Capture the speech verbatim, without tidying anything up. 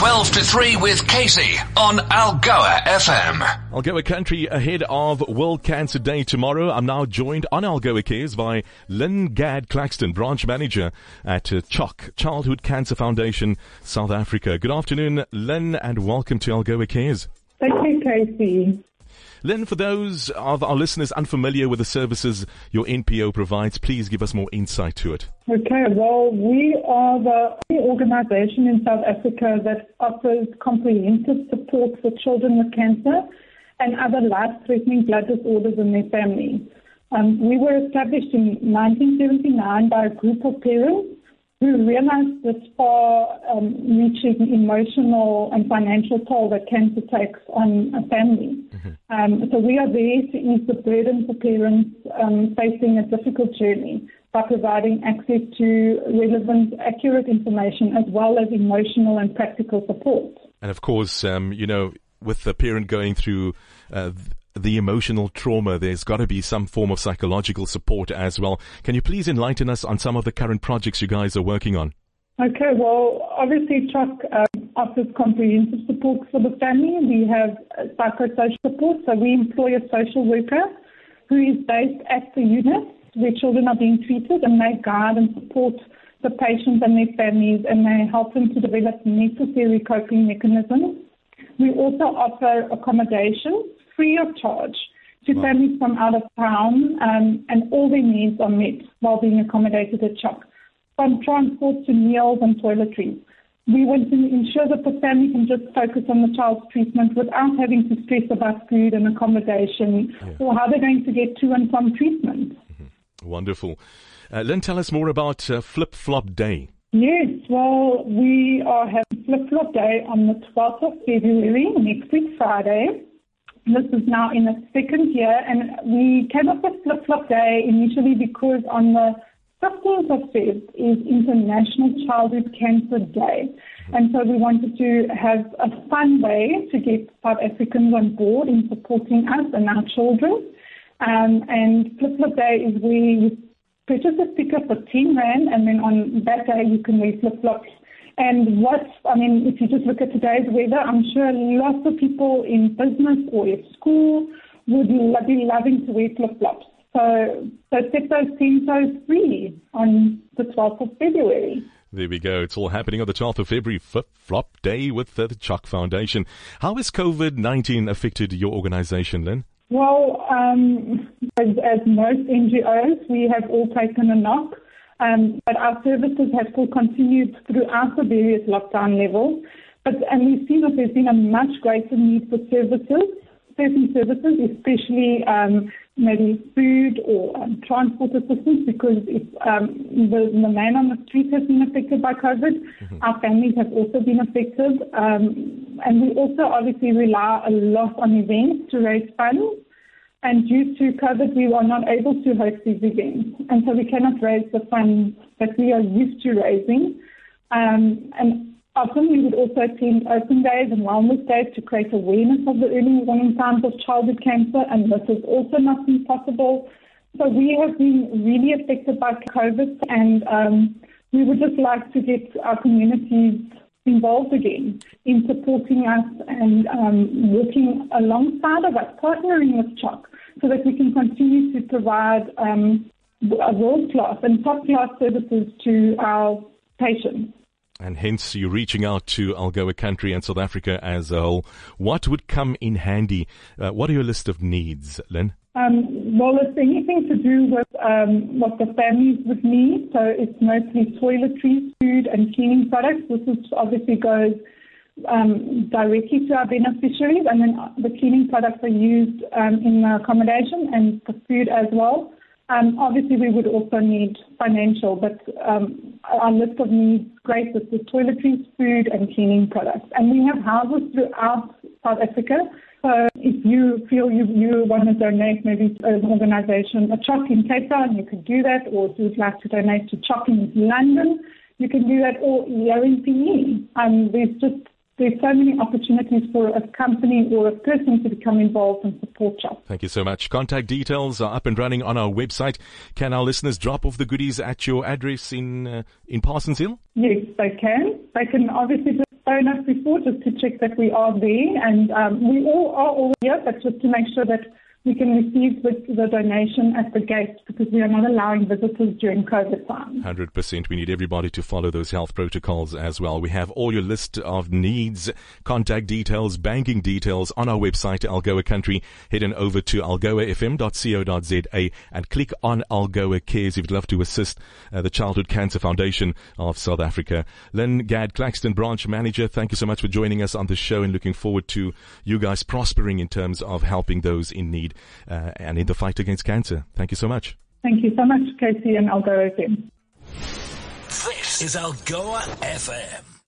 twelve to three with Casey on Algoa F M. Algoa Country ahead of World Cancer Day tomorrow. I'm now joined on Algoa Cares by Lynn Gadd Claxton, Branch Manager at uh, C H O C, Childhood Cancer Foundation, South Africa. Good afternoon, Lynn, and welcome to Algoa Cares. Thank you, Casey. Lynn, for those of our listeners unfamiliar with the services your N P O provides, please give us more insight to it. Okay, well, we are the only organization in South Africa that offers comprehensive support for children with cancer and other life-threatening blood disorders and their families. Um, we were established in nineteen seventy-nine by a group of parents who realized this far-reaching um, emotional and financial toll that cancer takes on a family. Mm-hmm. Um, so we are there to ease the burden for parents um, facing a difficult journey by providing access to relevant, accurate information as well as emotional and practical support. And of course, um, you know, with the parent going through uh, the emotional trauma, there's got to be some form of psychological support as well. Can you please enlighten us on some of the current projects you guys are working on? Okay, well, obviously, C H O C um, offers comprehensive support for the family. We have uh, psychosocial support, so we employ a social worker who is based at the unit where children are being treated, and they guide and support the patients and their families, and they help them to develop necessary coping mechanisms. We also offer accommodation free of charge to wow. families from out of town, um, and all their needs are met while being accommodated at C H O C, from transport to meals and toiletries. We want to ensure that the family can just focus on the child's treatment without having to stress about food and accommodation yeah. or how they're going to get to and from treatment. Mm-hmm. Wonderful. Uh, Lynn, tell us more about uh, Flip Flop Day. Yes, well, we are having Flip Flop Day on the twelfth of February, next week Friday. This is now in its second year, and we came up with Flip Flop Day initially because on the fifteenth of February is International Childhood Cancer Day. Mm-hmm. And so we wanted to have a fun way to get South Africans on board in supporting us and our children. Um, and Flip Flop Day is where you purchase a sticker for ten rand, and then on that day you can wear flip-flops. And what, I mean, if you just look at today's weather, I'm sure lots of people in business or at school would lo- be loving to wear flip-flops. So, so set those ten toes free on the twelfth of February. There we go. It's all happening on the twelfth of February, Flip Flop Day with the C H O C Foundation. How has COVID nineteen affected your organization, Lynn? Well, um, as, as most N G Os, we have all taken a knock. Um, but our services have still continued throughout the various lockdown levels. But, and we've seen that there's been a much greater need for services, certain services, especially um, maybe food or um, transport assistance, because if, um, the, the man on the street has been affected by COVID. Mm-hmm. Our families have also been affected. Um, and we also obviously rely a lot on events to raise funds. And due to COVID, we are not able to host these events. And so we cannot raise the funds that we are used to raising. Um, and often we would also attend open days and wellness days to create awareness of the early warning signs of childhood cancer, and this has also not been possible. So we have been really affected by COVID, and um, we would just like to get our communities involved again in supporting us and um, working alongside of us, partnering with C H O C, so that we can continue to provide um, a world-class and top-class services to our patients. And hence you're reaching out to Algoa Country and South Africa as a whole. What would come in handy? Uh, what are your list of needs, Lynn? Um, well, it's anything to do with um, what the families would need. So it's mostly toiletries, food, and cleaning products. This is obviously goes um, directly to our beneficiaries, and then the cleaning products are used um, in the accommodation and the food as well. Um, obviously, we would also need financial, but um, our list of needs, great, this is toiletries, food, and cleaning products. And we have houses throughout South Africa. So if you feel you, you want to donate maybe to an organisation, a C H O C in Cape Town, you could do that, or if you'd like to donate to C H O C in London, you can do that, or here in P E. Um, there's just There's so many opportunities for a company or a person to become involved and support C H O C. Thank you so much. Contact details are up and running on our website. Can our listeners drop off the goodies at your address in uh, in Parsons Hill? Yes, they can. They can obviously just phone us before just to check that we are there. And um, we all are all here, but just to make sure that we can receive the, the donation at the gate, because we are not allowing visitors during COVID time. one hundred percent. We need everybody to follow those health protocols as well. We have all your list of needs, contact details, banking details on our website, Algoa Country. Head on over to algoa f m dot co dot z a and click on Algoa Cares if you'd love to assist uh, the Childhood Cancer Foundation of South Africa. Lynn Gadd-Claxton, Branch Manager, thank you so much for joining us on the show, and looking forward to you guys prospering in terms of helping those in need uh, and in the fight against cancer. Thank you so much. Thank you so much, Casey and Algoa F M. This is Algoa F M.